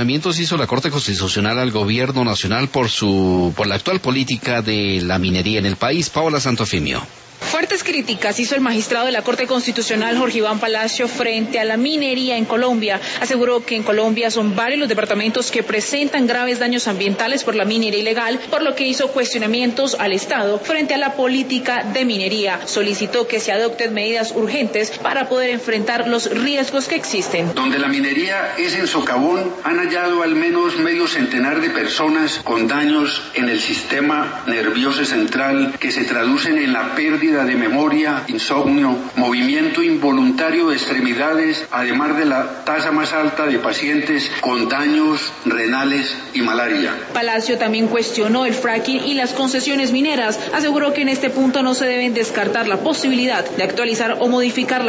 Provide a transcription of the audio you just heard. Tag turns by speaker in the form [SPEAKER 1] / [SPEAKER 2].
[SPEAKER 1] cuestionamientos hizo la Corte Constitucional al Gobierno Nacional por la actual política de la minería en el país. Paola Santofimio.
[SPEAKER 2] Fuertes críticas hizo el magistrado de la Corte Constitucional, Jorge Iván Palacio, frente a la minería en Colombia. Aseguró que en Colombia son varios los departamentos que presentan graves daños ambientales por la minería ilegal, por lo que hizo cuestionamientos al Estado frente a la política de minería. Solicitó que se adopten medidas urgentes para poder enfrentar los riesgos que existen.
[SPEAKER 3] Donde la minería es en socavón, han hallado al menos medio centenar de personas con daños en el sistema nervioso central que se traducen en la pérdida de memoria, insomnio, movimiento involuntario de extremidades, además de la tasa más alta de pacientes con daños renales y malaria.
[SPEAKER 2] Palacio también cuestionó el fracking y las concesiones mineras. Aseguró que en este punto no se deben descartar la posibilidad de actualizar o modificar